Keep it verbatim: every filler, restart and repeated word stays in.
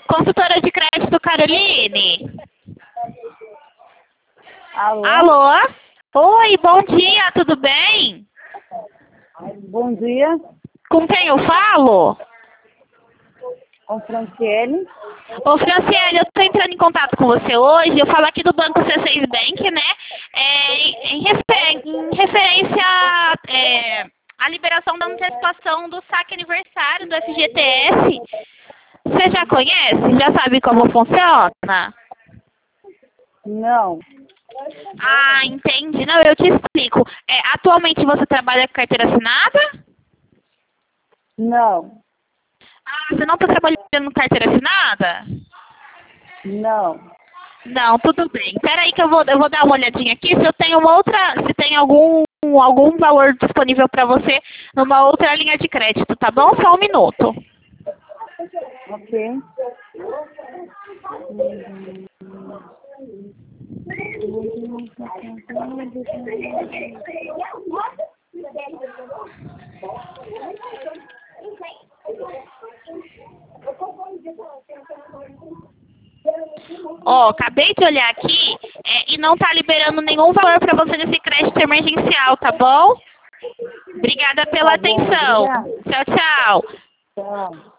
Consultora de crédito Caroline? Alô? Alô? Oi, bom dia, tudo bem? Bom dia, Com quem eu falo? com Franciele. Ô, Franciele, eu estou entrando em contato com você hoje. Eu falo aqui do Banco C seis Bank, né? É, em, refer- em referência é, à liberação da antecipação do saque aniversário do F G T S. Você já conhece? Já sabe como funciona? Não, Ah, entendi. Não, eu te explico. É, atualmente você trabalha com carteira assinada? não, Ah, você não está trabalhando com carteira assinada? não. Não, tudo bem. Espera aí que eu vou, eu vou dar uma olhadinha aqui se eu tenho uma outra, se tem algum, algum valor disponível para você numa outra linha de crédito, tá bom? Só um minuto. Ok. Ó, acabei de olhar aqui é, e não tá liberando nenhum valor para você nesse crédito emergencial, tá bom? Obrigada pela Tá bom, atenção. obrigada. Tchau, tchau. Tchau.